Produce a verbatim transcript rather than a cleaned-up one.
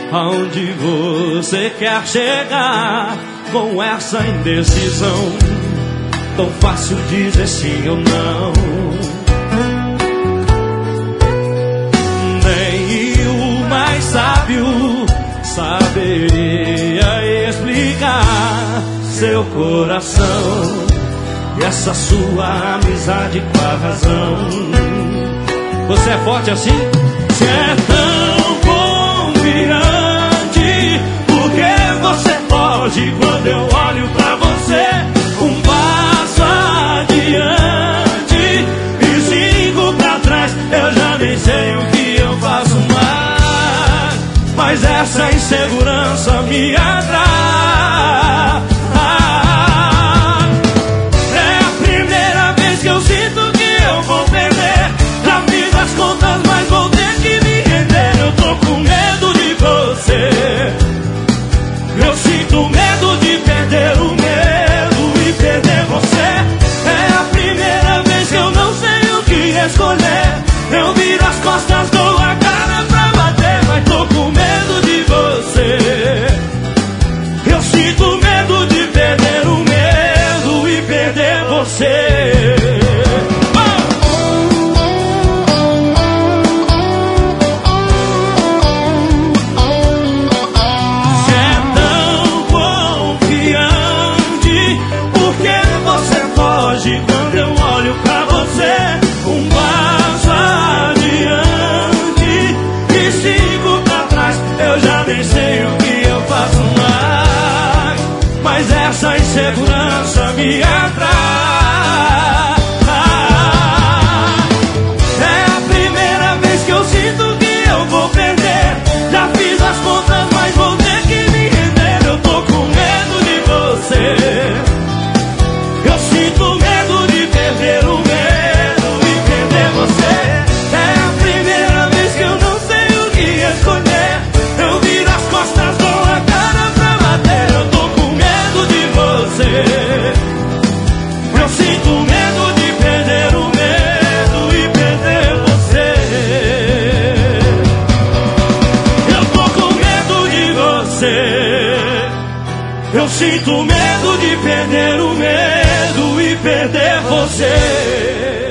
Aonde você quer chegar com essa indecisão? Tão fácil dizer sim ou não. Nem o mais sábio saberia explicar seu coração e essa sua amizade com a razão. Você é forte assim? Se é tão confiante, por que você foge quando eu olho pra você? Um passo adiante e cinco pra trás, eu já nem sei o que eu faço mais. Mas essa insegurança me atrai. É a primeira vez que eu sinto que eu vou perder. Já fiz as contas, mas vou ter que me render. Eu tô com medo de você. Eu sinto medo de perder o medo e perder você. É a primeira vez que eu não sei o que escolher. Eu viro as costas, dou a cara pra bater, mas tô com medo de você. Eu sinto medo de perder o medo e perder você. Quando eu olho pra você, um passo adiante e cinco pra trás, eu já nem sei o que eu faço mais. Mas essa insegurança me atrai. É a primeira vez que eu sinto que eu vou perder. Já fiz as contas, mas vou ter que me render. Eu tô com medo de você. Eu sinto medo de perder o medo e perder você. É a primeira vez que eu não sei o que escolher. Eu viro as costas, dou a cara pra bater. Eu tô com medo de você. Eu sinto medo de perder o medo e perder você. Eu tô com medo de você. Eu sinto medo de perder o medo e perder você.